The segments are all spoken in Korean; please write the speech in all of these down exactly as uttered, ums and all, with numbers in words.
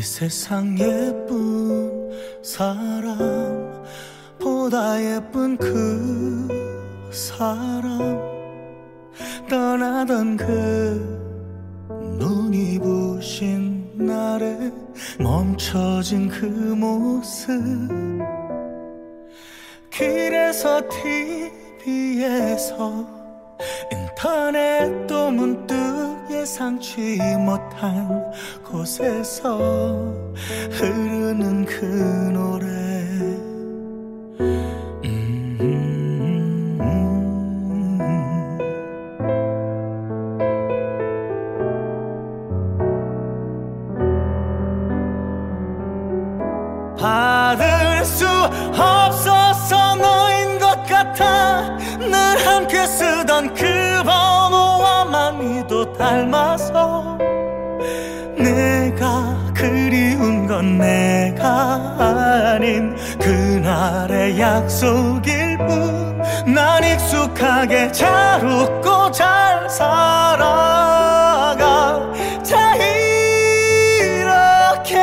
세상 예쁜 사람보다 예쁜 그 사람 떠나던 그 눈이 부신 날에 멈춰진 그 모습 길에서 티비에서 인터넷도 문득 예상치 못한 곳에서 흐르는 그 노래 음, 받을 수 없어서 너인 것 같아 늘 함께 쓰던 그 번호와 많이도 닮아서 내가 그리운 건 내가 아닌 그날의 약속일 뿐 난 익숙하게 잘 웃고 잘 살아가 자 이렇게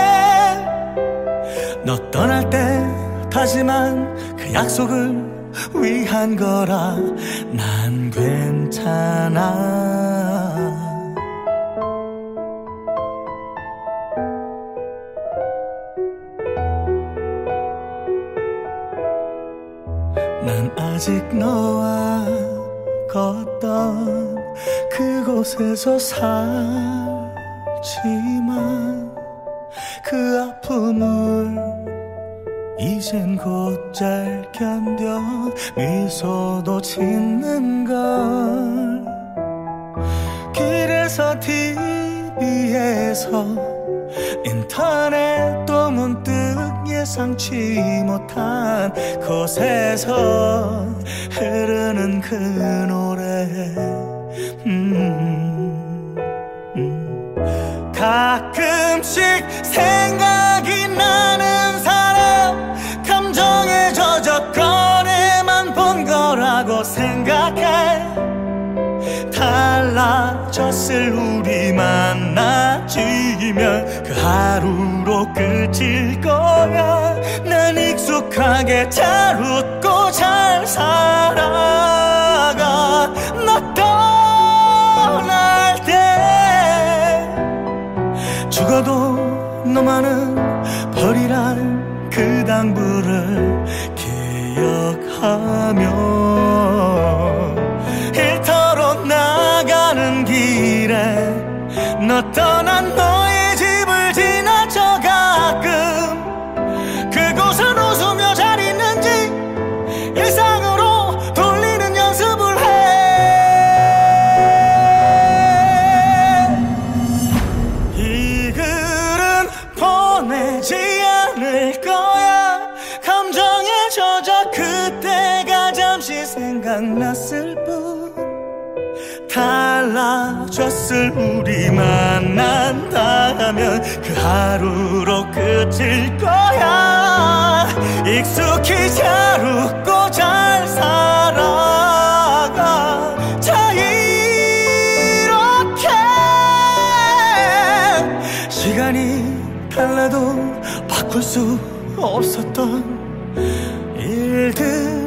너 떠날 때 다짐한 그 약속을 위한 거라 난 괜찮아 난 아직 너와 걷던 그곳에서 살지만 그 아픔을 이젠 곧잘 견뎌 미소도 짓는 걸 길에서 티비에서 인터넷도 문득 예상치 못한 곳에서 흐르는 그 노래 음, 음. 가끔씩 생각이 나는 사람 감정에 젖어 꺼내만 본 거라고 생각해 달라졌을 우리 만나지면 그 하루로 끝일 거야 난 익숙하게 잘 웃고 잘 살아가 너 떠날 때 죽어도 너만은 버리랄 그 당부를 기억하며 일터로 나가는 길에 너 떠난 너의 집을 지나쳐 가끔 그곳은 웃으며 잘 있는지 일상으로 돌리는 연습을 해 이 글은 보내지 않을 거야 감정에 젖어 그때가 잠시 생각났을 뿐 달라졌을 우리 만난다면 그 하루로 끝일 거야 익숙히 잘 웃고 잘 살아가 자 이렇게 시간이 달라도 바꿀 수 없었던 일들